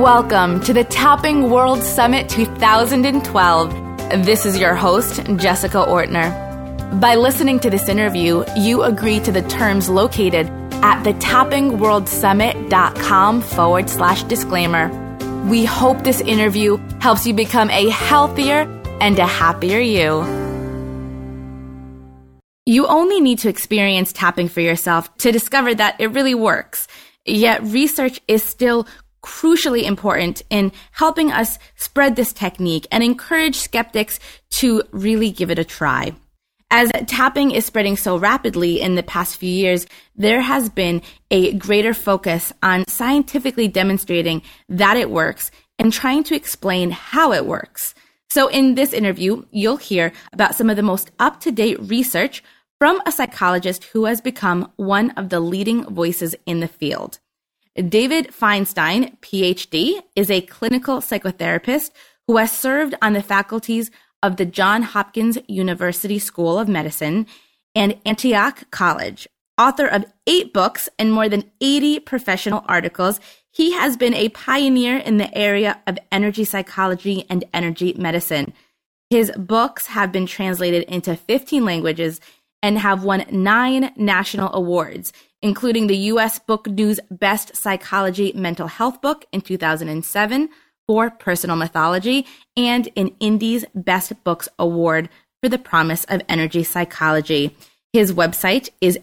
Welcome to the Tapping World Summit 2012. This is your host, Jessica Ortner. By listening to this interview, you agree to the terms located at thetappingworldsummit.com/disclaimer. We hope this interview helps you become a healthier and a happier you. You only need to experience tapping for yourself to discover that it really works. Yet research is still crucially important in helping us spread this technique and encourage skeptics to really give it a try. As tapping is spreading so rapidly in the past few years, there has been a greater focus on scientifically demonstrating that it works and trying to explain how it works. So in this interview, you'll hear about some of the most up-to-date research from a psychologist who has become one of the leading voices in the field. David Feinstein, PhD, is a clinical psychotherapist who has served on the faculties of the Johns Hopkins University School of Medicine and Antioch College. Author of 8 books and more than 80 professional articles, he has been a pioneer in the area of energy psychology and energy medicine. His books have been translated into 15 languages and have won 9 national awards, including the U.S. Book News Best Psychology Mental Health Book in 2007 for Personal Mythology, and an Indie's Best Books Award for The Promise of Energy Psychology. His website is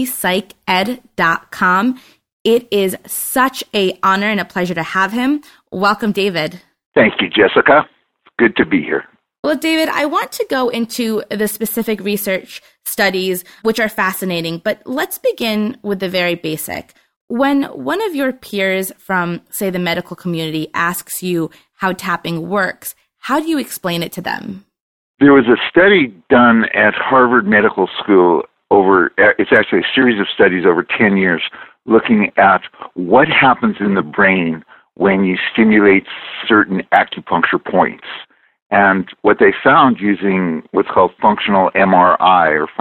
energypsyched.com. It is such an honor and a pleasure to have him. Welcome, David. Thank you, Jessica. Good to be here. Well, David, I want to go into the specific research studies, which are fascinating, but let's begin with the very basic. When one of your peers from, say, the medical community asks you how tapping works, how do you explain it to them? There was a study done at Harvard Medical School it's actually a series of studies over 10 years, looking at what happens in the brain when you stimulate certain acupuncture points. And what they found using what's called functional MRI or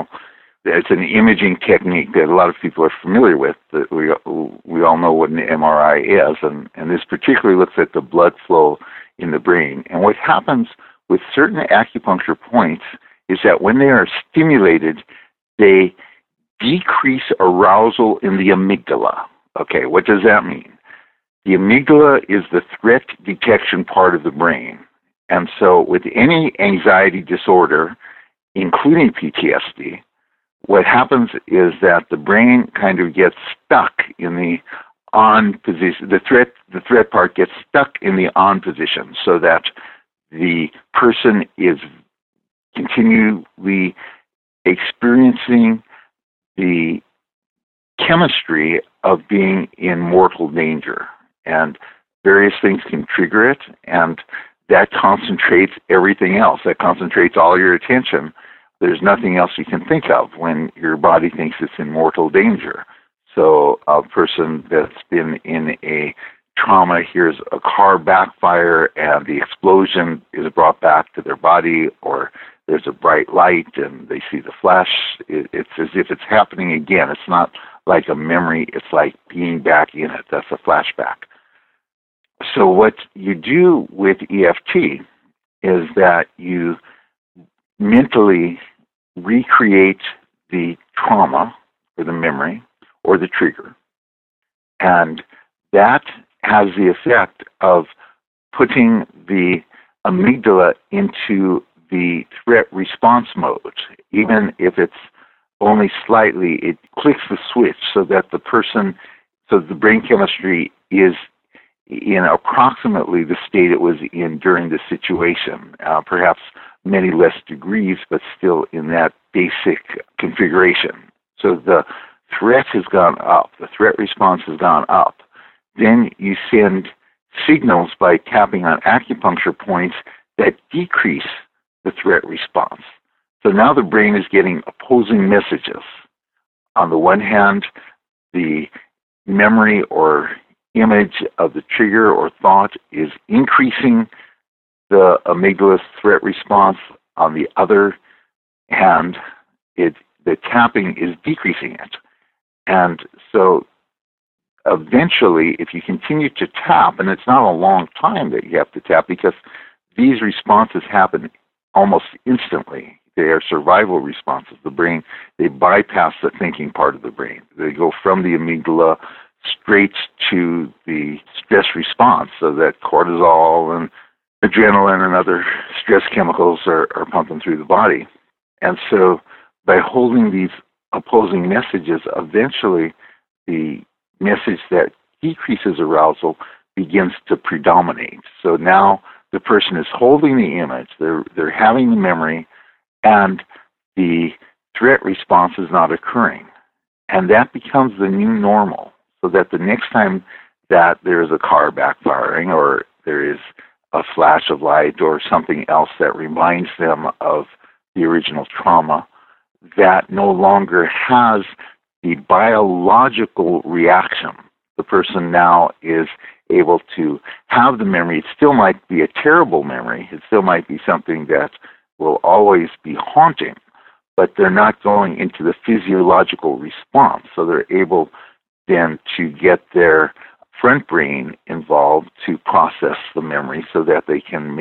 it's an imaging technique that a lot of people are familiar with. That we all know what an MRI is, and this particularly looks at the blood flow in the brain. And what happens with certain acupuncture points is that when they are stimulated, they decrease arousal in the amygdala. Okay, what does that mean? The amygdala is the threat detection part of the brain. And so with any anxiety disorder, including PTSD, what happens is that the brain kind of gets stuck in the on position. The threat part gets stuck in the on position, so that the person is continually experiencing the chemistry of being in mortal danger. And various things can trigger it, and that concentrates everything else. That concentrates all your attention. There's nothing else you can think of when your body thinks it's in mortal danger. So a person that's been in a trauma hears a car backfire and the explosion is brought back to their body, or there's a bright light and they see the flash. It's as if it's happening again. It's not like a memory. It's like being back in it. That's a flashback. So what you do with EFT is that you mentally recreate the trauma or the memory or the trigger. And that has the effect of putting the amygdala into the threat response mode. Even if it's only slightly, it clicks the switch so that the brain chemistry is in approximately the state it was in during the situation, perhaps many less degrees, but still in that basic configuration. So the threat has gone up, the threat response has gone up. Then you send signals by tapping on acupuncture points that decrease the threat response. So now the brain is getting opposing messages. On the one hand, the memory or image of the trigger or thought is increasing the amygdala's threat response. On the other hand, the tapping is decreasing it. And so eventually, if you continue to tap, and it's not a long time that you have to tap because these responses happen almost instantly. They are survival responses. The brain, they bypass the thinking part of the brain. They go from the amygdala straight to the stress response, so that cortisol and adrenaline and other stress chemicals are pumping through the body. And so by holding these opposing messages, eventually the message that decreases arousal begins to predominate. So now the person is holding the image, they're having the memory, and the threat response is not occurring. And that becomes the new normal, so that the next time that there is a car backfiring or there is a flash of light or something else that reminds them of the original trauma, that no longer has the biological reaction. The person now is able to have the memory. It still might be a terrible memory. It still might be something that will always be haunting, but they're not going into the physiological response. So they're able then to get their front brain involved to process the memory so that they can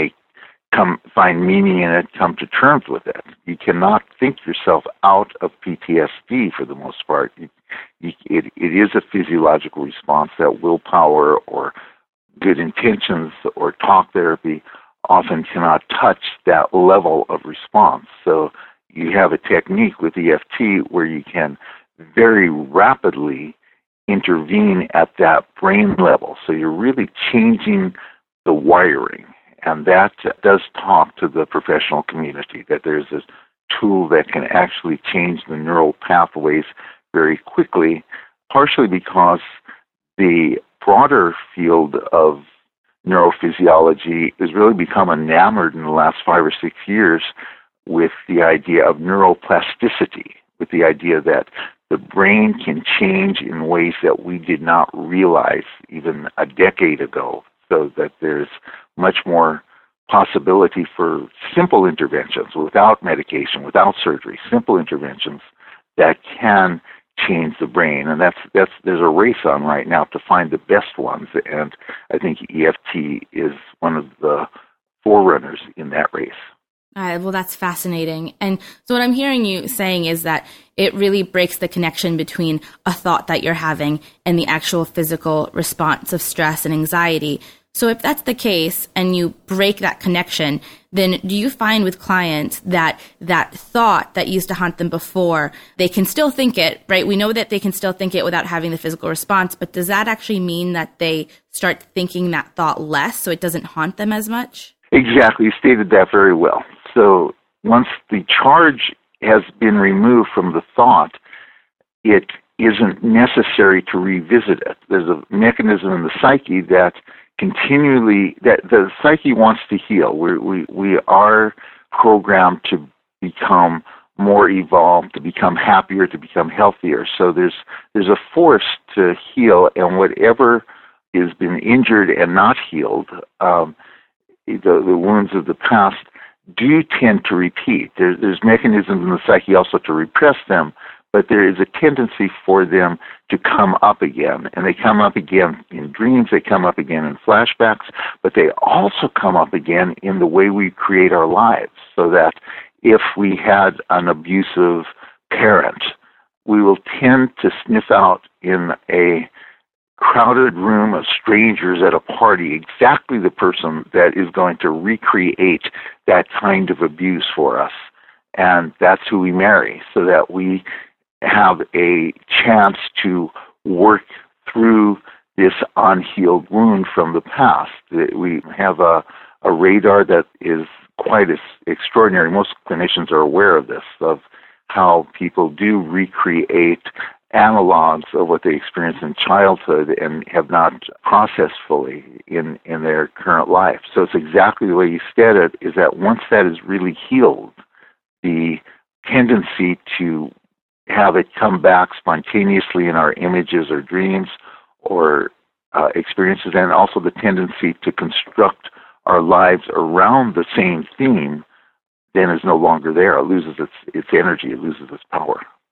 find meaning in it, come to terms with it. You cannot think yourself out of PTSD for the most part. It is a physiological response that willpower or good intentions or talk therapy often cannot touch that level of response. So you have a technique with EFT where you can very rapidly intervene at that brain level. So you're really changing the wiring. And that does talk to the professional community, that there's this tool that can actually change the neural pathways very quickly, partially because the broader field of neurophysiology has really become enamored in the last 5 or 6 years with the idea of neuroplasticity, with the idea that the brain can change in ways that we did not realize even a decade ago, so that there's much more possibility for simple interventions without medication, without surgery, simple interventions that can change the brain. And there's a race on right now to find the best ones, and I think EFT is one of the forerunners in that race. Well, that's fascinating. And so what I'm hearing you saying is that it really breaks the connection between a thought that you're having and the actual physical response of stress and anxiety. So if that's the case and you break that connection, then do you find with clients that that thought that used to haunt them before, they can still think it, right? We know that they can still think it without having the physical response, but does that actually mean that they start thinking that thought less so it doesn't haunt them as much? Exactly. You stated that very well. So once the charge has been removed from the thought, it isn't necessary to revisit it. There's a mechanism in the psyche that that the psyche wants to heal. We are programmed to become more evolved, to become happier, to become healthier. So there's a force to heal, and whatever has been injured and not healed, the wounds of the past do tend to repeat. There's mechanisms in the psyche also to repress them, but there is a tendency for them to come up again. And they come up again in dreams, they come up again in flashbacks, but they also come up again in the way we create our lives. So that if we had an abusive parent, we will tend to sniff out in a crowded room of strangers at a party exactly the person that is going to recreate that kind of abuse for us. And that's who we marry, so that we have a chance to work through this unhealed wound from the past. We have a radar that is quite extraordinary. Most clinicians are aware of this, of how people do recreate analogs of what they experienced in childhood and have not processed fully in their current life. So it's exactly the way you said it, is that once that is really healed, the tendency to have it come back spontaneously in our images or dreams or experiences, and also the tendency to construct our lives around the same theme, then is no longer there. It loses its energy, it loses its power.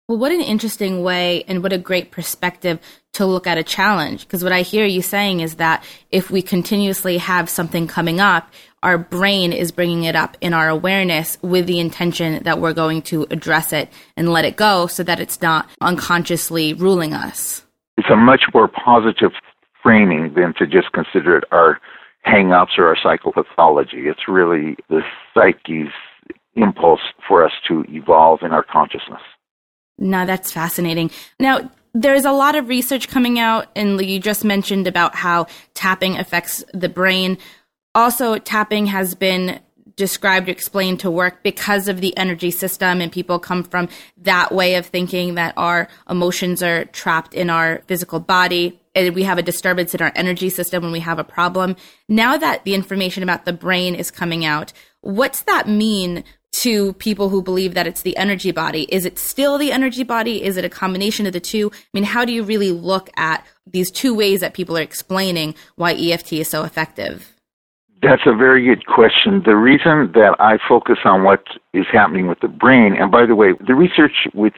Well, what an interesting way and what a great perspective to look at a challenge. Because what I hear you saying is that if we continuously have something coming up, our brain is bringing it up in our awareness with the intention that we're going to address it and let it go so that it's not unconsciously ruling us. It's a much more positive framing than to just consider it our hang-ups or our psychopathology. It's really the psyche's impulse for us to evolve in our consciousness. No, that's fascinating. Now, there's a lot of research coming out, and you just mentioned about how tapping affects the brain. Also, tapping has been described or explained to work because of the energy system, and people come from that way of thinking that our emotions are trapped in our physical body, and we have a disturbance in our energy system when we have a problem. Now that the information about the brain is coming out, what's that mean to people who believe that it's the energy body? Is it still the energy body? Is it a combination of the two? I mean, how do you really look at these two ways that people are explaining why EFT is so effective? That's a very good question. The reason that I focus on what is happening with the brain, and by the way, the research with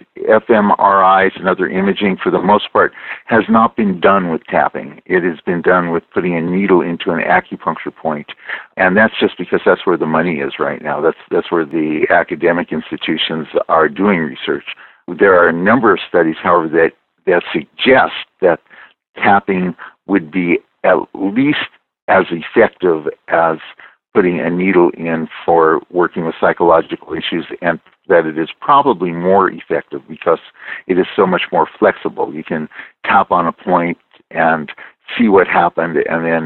fMRIs and other imaging for the most part has not been done with tapping. It has been done with putting a needle into an acupuncture point, and that's just because that's where the money is right now. That's where the academic institutions are doing research. There are a number of studies, however, that suggest that tapping would be at least as effective as putting a needle in for working with psychological issues, and that it is probably more effective because it is so much more flexible. You can tap on a point and see what happened and then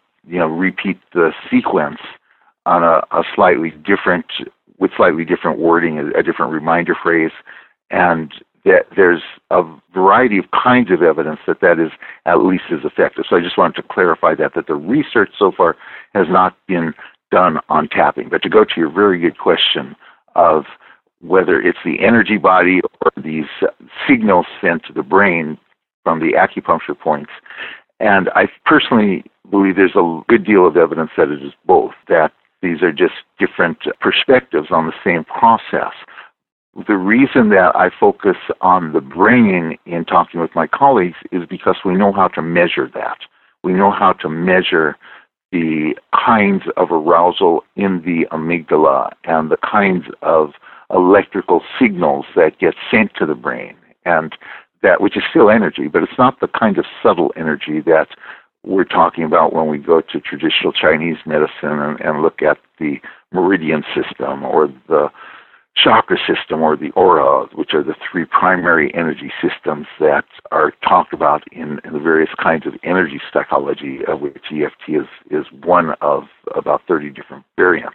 repeat the sequence on a slightly different, with slightly different wording, a different reminder phrase, and that there's a variety of kinds of evidence that is at least as effective. So I just wanted to clarify that the research so far has not been done on tapping. But to go to your very good question of whether it's the energy body or these signals sent to the brain from the acupuncture points, and I personally believe there's a good deal of evidence that it is both, that these are just different perspectives on the same process. The reason that I focus on the brain in talking with my colleagues is because we know how to measure that. We know how to measure the kinds of arousal in the amygdala and the kinds of electrical signals that get sent to the brain, and that, which is still energy, but it's not the kind of subtle energy that we're talking about when we go to traditional Chinese medicine and look at the meridian system or the chakra system or the aura, which are the three primary energy systems that are talked about in the various kinds of energy psychology, of which EFT is one of about 30 different variants.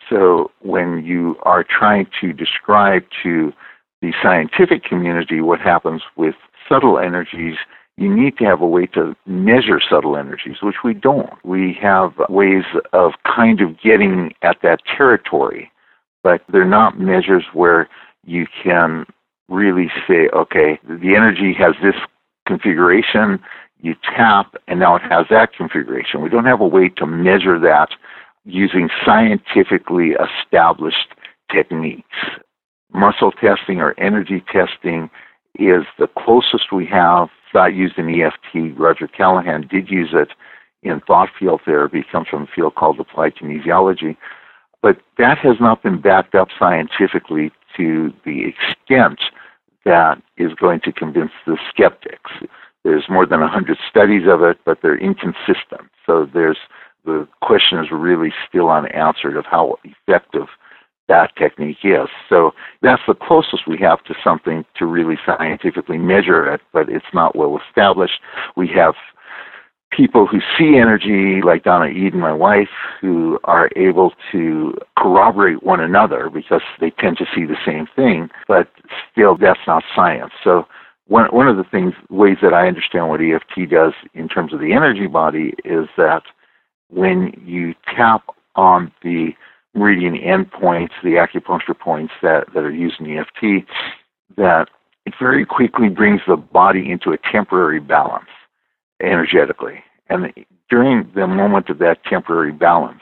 So when you are trying to describe to the scientific community what happens with subtle energies, you need to have a way to measure subtle energies, which we don't. We have ways of kind of getting at that territory, but they're not measures where you can really say, okay, the energy has this configuration, you tap, and now it has that configuration. We don't have a way to measure that using scientifically established techniques. Muscle testing or energy testing is the closest we have. It's not used in EFT. Roger Callahan did use it in thought field therapy. It comes from a field called applied kinesiology. But that has not been backed up scientifically to the extent that is going to convince the skeptics. There's more than 100 studies of it, but they're inconsistent. So the question is really still unanswered of how effective that technique is. So that's the closest we have to something to really scientifically measure it, but it's not well established. We have people who see energy, like Donna Eden, my wife, who are able to corroborate one another because they tend to see the same thing, but still that's not science. So one of the ways that I understand what EFT does in terms of the energy body is that when you tap on the meridian endpoints, the acupuncture points that are used in EFT, that it very quickly brings the body into a temporary balance energetically. And during the moment of that temporary balance,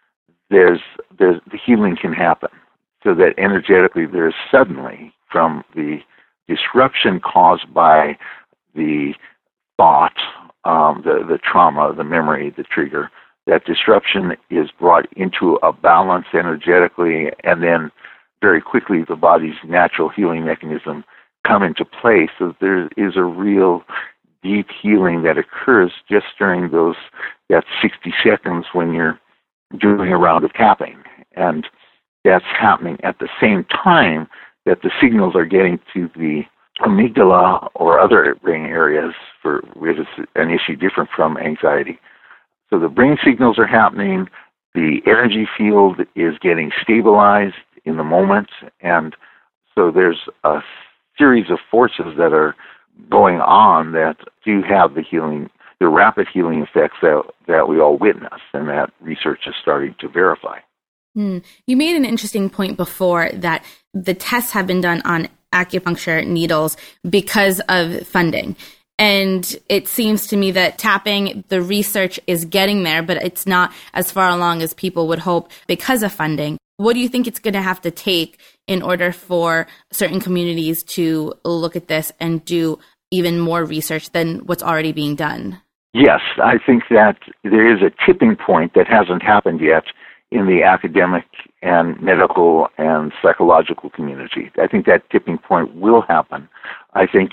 the healing can happen. So that energetically there's suddenly, from the disruption caused by the thought, the trauma, the memory, the trigger, that disruption is brought into a balance energetically, and then very quickly the body's natural healing mechanism come into play. So there is a real deep healing that occurs just during that 60 seconds when you're doing a round of tapping. And that's happening at the same time that the signals are getting to the amygdala or other brain areas, which is an issue different from anxiety. So the brain signals are happening, the energy field is getting stabilized in the moment, and so there's a series of forces that are going on that do have the rapid healing effects that we all witness, and that research is starting to verify. You made an interesting point before that the tests have been done on acupuncture needles because of funding. And it seems to me that tapping, the research is getting there, but it's not as far along as people would hope because of funding. What do you think it's going to have to take in order for certain communities to look at this and do even more research than what's already being done? Yes, I think that there is a tipping point that hasn't happened yet in the academic and medical and psychological community. I think that tipping point will happen. I think,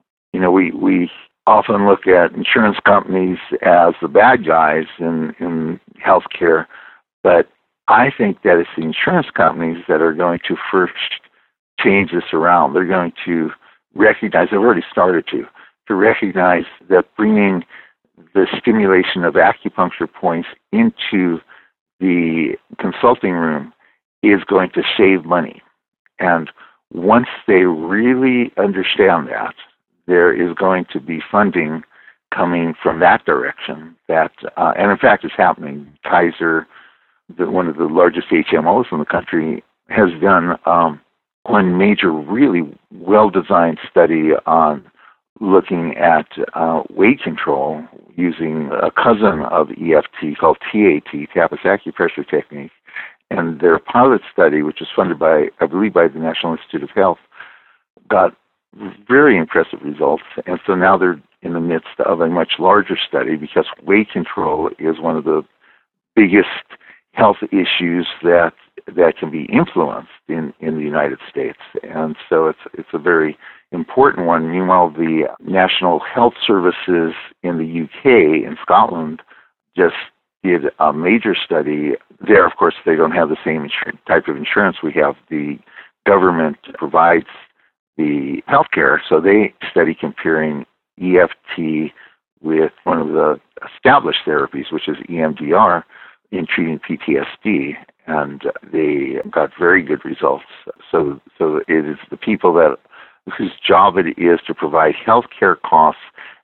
we often look at insurance companies as the bad guys in healthcare, but I think that it's the insurance companies that are going to first change this around. They're going to recognize, they've already started to recognize that bringing the stimulation of acupuncture points into the consulting room is going to save money. And once they really understand that, there is going to be funding coming from that direction. And in fact, it's happening. Kaiser, one of the largest HMOs in the country, has done one major, really well-designed study on looking at weight control using a cousin of EFT called TAT, Tapas Acupressure Technique. And their pilot study, which was funded by, I believe, by the National Institute of Health, got very impressive results. And so now they're in the midst of a much larger study because weight control is one of the biggest health issues that can be influenced in the United States. And so it's a very important one. Meanwhile, the National Health Services in the UK, in Scotland, just did a major study. There, of course, they don't have the same type of insurance we have. The government provides the healthcare, so they study comparing EFT with one of the established therapies, which is EMDR, in treating PTSD, and they got very good results. So it is the people whose job it is to provide healthcare costs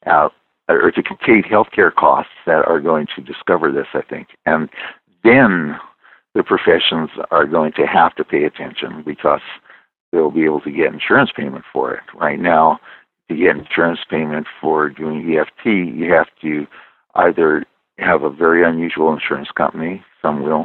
or to contain healthcare costs that are going to discover this, I think. And then the professions are going to have to pay attention because they'll be able to get insurance payment for it. Right now, to get insurance payment for doing EFT, you have to either have a very unusual insurance company, some will,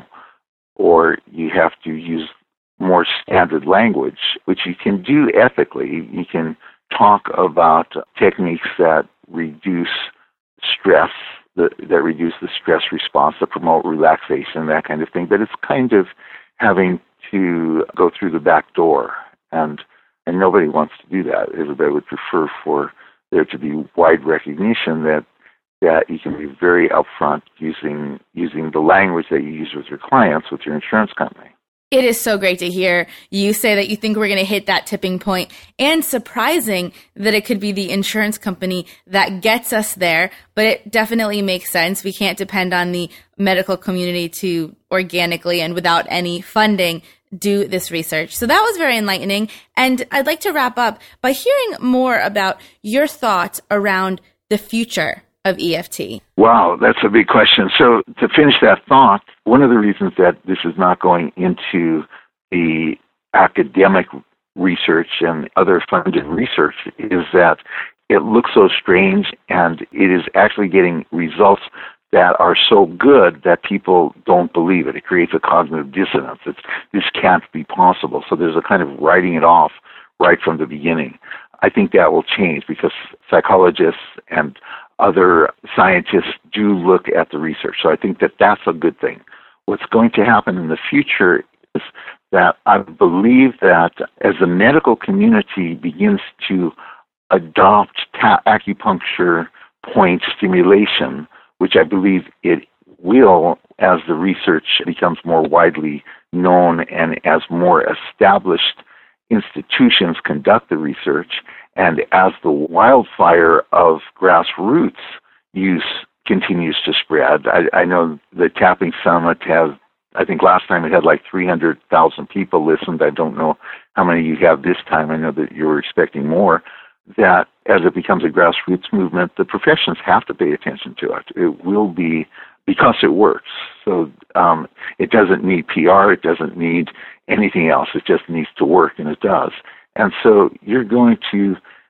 or you have to use more standard language, which you can do ethically. You can talk about techniques that reduce stress, that reduce the stress response, that promote relaxation, that kind of thing. But it's kind of having to go through the back door, and nobody wants to do that. Everybody would prefer for there to be wide recognition that you can be very upfront using the language that you use with your clients, with your insurance company. It is so great to hear you say that you think we're going to hit that tipping point, and surprising that it could be the insurance company that gets us there, but it definitely makes sense. We can't depend on the medical community to organically and without any funding do this research. So that was very enlightening, and I'd like to wrap up by hearing more about your thoughts around the future of EFT. Wow, that's a big question. So to finish that thought, one of the reasons that this is not going into the academic research and other funded research is that it looks so strange, and it is actually getting results that are so good that people don't believe it. It creates a cognitive dissonance. This can't be possible. So there's a kind of writing it off right from the beginning. I think that will change because psychologists and other scientists do look at the research. So I think that that's a good thing. What's going to happen in the future is that I believe that as the medical community begins to adopt acupuncture point stimulation, which I believe it will as the research becomes more widely known and as more established institutions conduct the research, and as the wildfire of grassroots use continues to spread. I know the Tapping Summit has, I think last time it had like 300,000 people listened. I don't know how many you have this time. I know that you were expecting more. That as it becomes a grassroots movement, the professions have to pay attention to it. It will be because it works. So it doesn't need PR. It doesn't need anything else. It just needs to work, and it does. And so you're going to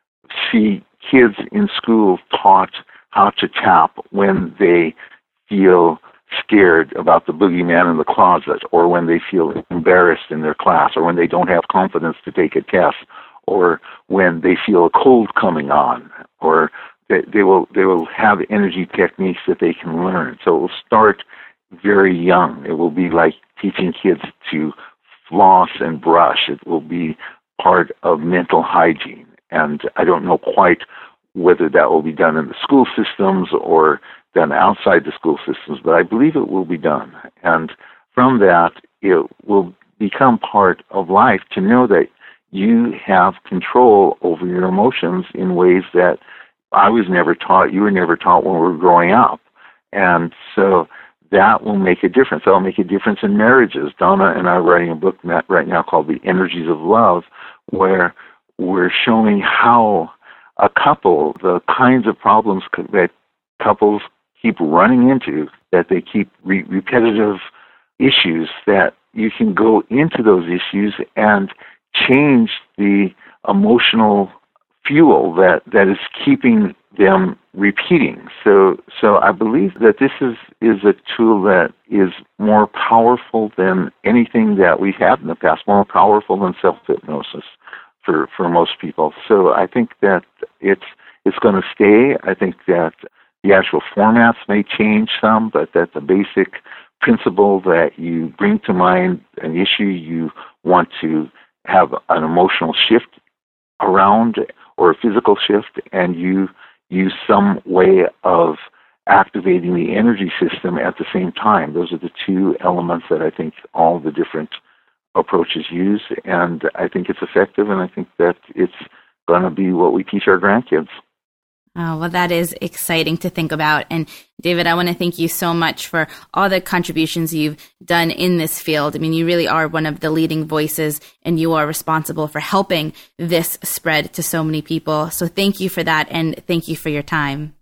see kids in school taught how to tap when they feel scared about the boogeyman in the closet, or when they feel embarrassed in their class, or when they don't have confidence to take a test, or when they feel a cold coming on, or they will have energy techniques that they can learn. So it will start very young. It will be like teaching kids to floss and brush. It will be part of mental hygiene. And I don't know quite whether that will be done in the school systems or done outside the school systems, but I believe it will be done. And from that, it will become part of life to know that you have control over your emotions in ways that I was never taught, you were never taught when we were growing up. And so that will make a difference. That will make a difference in marriages. Donna and I are writing a book right now called The Energies of Love, where we're showing how a couple, the kinds of problems that couples keep running into, that they keep repetitive issues, that you can go into those issues and change the emotional fuel that is keeping them repeating. So I believe that this is a tool that is more powerful than anything that we've had in the past, more powerful than self-hypnosis for most people. So I think that it's going to stay. I think that the actual formats may change some, but that the basic principle that you bring to mind an issue you want to have an emotional shift around or a physical shift, and you use some way of activating the energy system at the same time. Those are the two elements that I think all the different approaches use, and I think it's effective, and I think that it's going to be what we teach our grandkids. Oh, well, that is exciting to think about. And David, I want to thank you so much for all the contributions you've done in this field. I mean, you really are one of the leading voices, and you are responsible for helping this spread to so many people. So thank you for that, and thank you for your time.